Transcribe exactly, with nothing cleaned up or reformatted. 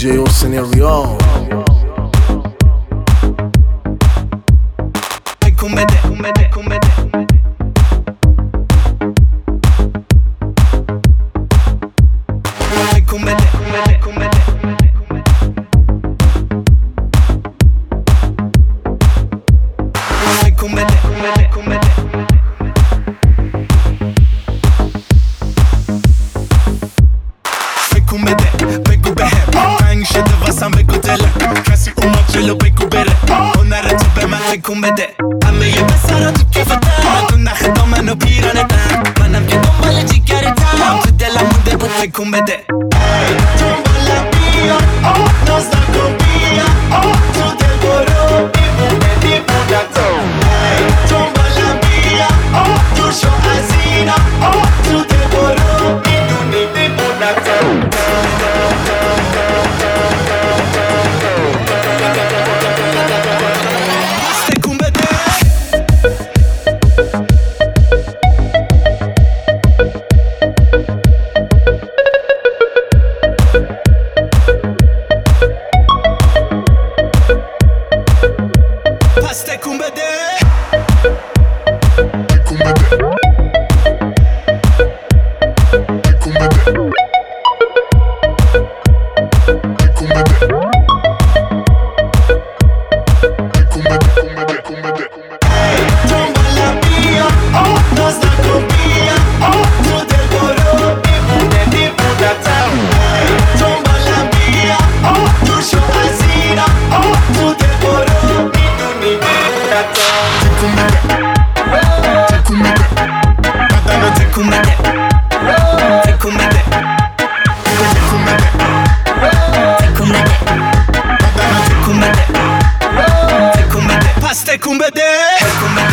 جی حسین ریاض. تکون بده تکون بده تکون بده تکون بده تکون بده تکون بده تکون بده تکون بده بگو بهم تنگ شده واسم بگو دلم کسی اومد جلو بگو بره هنر تو به من تکون بده همه یه پسرا تو کفتن تو نخ دامن و پیرانتن منم که دنبال جیگرتم تو دلم مونده بود تکون بده دنبالم بیا ناز نکن بیا تو دل برو دیوونه دیوونتم دنبالم بیا دور شو از اینا تو دل برو میدونی دیوونتم تکون بده پس تکون بده تکون بده تکون بده تکون بده تکون بده تکون بده دنبالم بیا ناز نکن بیا تو دل برو دیوونه دیوونتم دنبالم بیا دور شو از اینا تو دل برو میدونی دیوونتم تکون بده تکون بده بدنو تکون بده تکون بده تکون بده تکون بده بدنو تکون بده تکون بده پس تکون بده تکون بده